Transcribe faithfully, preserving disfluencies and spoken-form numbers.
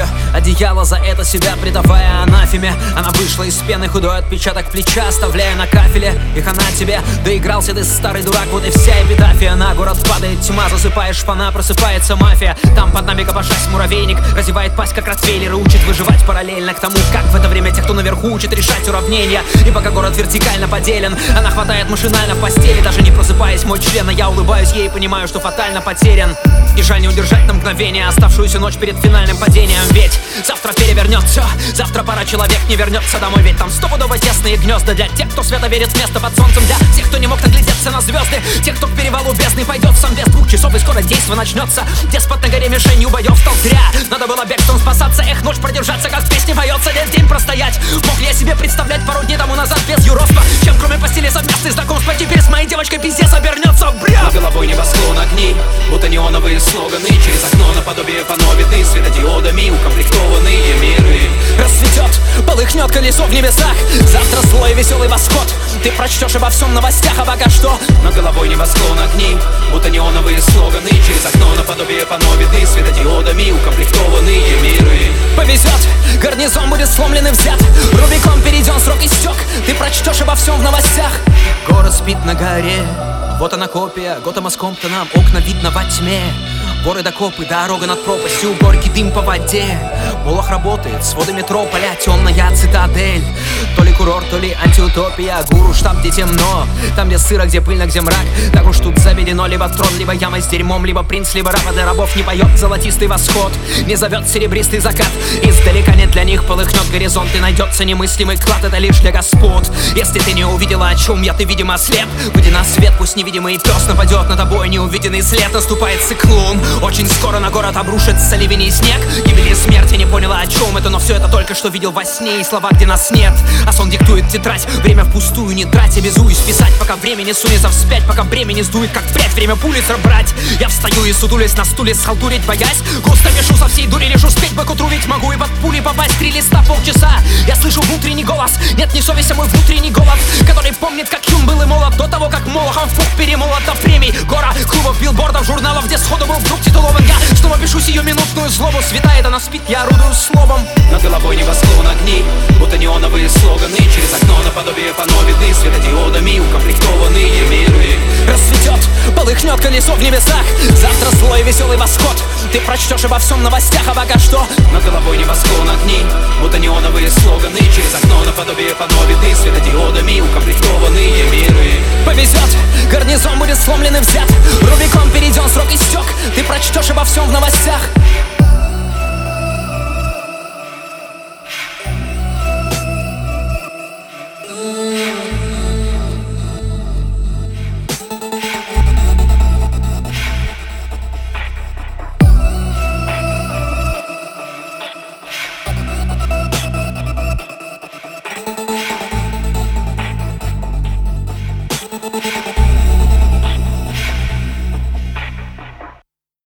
одеяло за это себя предавая анафеме. Она вышла из пены, худой отпечаток плеча оставляя на кафеле. И хана тебе, доигрался ты, старый дурак, вот и вся эпитафия. На город падает тьма, засыпаешь шпана, просыпается мафия. Там под нами копошась муравейник разевает пасть, как ротвейлер, и учит выживать параллельно к тому, как в это время те, кто наверху, учит решать уравнения. И пока город вертикально поделен, она хватает машинально в постели, даже не просыпаясь мой член. А я улыбаюсь ей и понимаю, что фатально потерян. И жаль не удержать на мгновение оставшуюся ночь перед финальным падением. Ведь завтра перевернет все, завтра пара человек не вернется домой. Ведь там стопудово тесные гнезда для тех, кто свято верит в место под солнцем, для тех, кто не мог наглядеться на звезды, тех, кто к перевалу бездны пойдет сам без двух часов, и скоро действо начнется. Деспот на горе мишенью боев стал зря. Надо было бегством спасаться, эх, ночь продержаться, как в песне поется, весь день простоять. Мог ли я себе представлять пару дней тому назад без юродства, чем кроме постели совместных знакомств, а теперь с моей девочкой пиздец обернется, бля. Над головой небосклон огней, будто неоновые слоганы, через окно наподобие панно видны светодиодами укомплектованные миры. Расцветет, полыхнет колесо в небесах, завтра злой веселый восход. Ты прочтешь обо всем в новостях, а пока что над головой небосклон огней, будто неоновые слоганы, через окно наподобие панно видны светодиодами укомплектованные миры. Повезет, гарнизон будет сломлен и взят, Рубикон перейден, срок истек. Ты прочтешь обо всем в новостях. Город спит на горе, вот она копия Готэма с Комптоном, окна видно во тьме. Горы до копы, дорога над пропастью, горький дым по воде. Молох работает, своды метрополя, темная цитадель. То ли курорт, то ли антиутопия, гуру штаб, где темно, там где сыро, где пыльно, где мрак. Так уж тут заведено, либо трон, либо яма с дерьмом, либо принц, либо раб, а для рабов не поет золотистый восход, не зовет серебристый закат. Издалека нет для них полыхнет горизонт, и найдется немыслимый клад, это лишь для господ. Если ты не увидела, о чем я, ты, видимо, слеп. Выйди на свет, пусть невидимый пес нападет на тобой неувиденный след. Наступает циклон, очень скоро на город обрушится ливень и снег. Гибель и смерть, я не поняла, о чем это, но все это только что видел во сне. И слова, где нас нет, а сон диктует тетрадь. Время впустую не трать, обязуюсь писать, пока время не сунется вспять, пока время не сдует, как прядь, время пулицер брать. Я встаю и сутулясь на стуле, схалтурить боясь. Густо пишу со всей дури, лишь успеть бы к утру, ведь могу и под пули попасть. Три листа полчаса, я слышу внутренний голос. Нет, не совесть, а мой внутренний голод, который помнит, как юн был и молод, до того, как молохом фух перемолота премий. Гора клубов, билбордов, журналов, где сходу был вдруг титулован. Я снова пишу сиюминутную злобу, светает она, спит, я орудую словом. Над головой небосклон огней, будто неоновые слоганы, через окно наподобие панно видны светодиодами укомплектованные миры. Расцветет, полыхнет колесо в небесах, завтра злой веселый восход. Ты прочтешь обо всем в новостях, а пока что над головой небосклон огней, будто неоновые слоганы, через окно наподобие панно видны светодиодами укомплектованные миры. Повезет, гарнизон будет сломлен и взят, Рубикон перейден, срок истек. Ты прочтешь обо всем в новостях.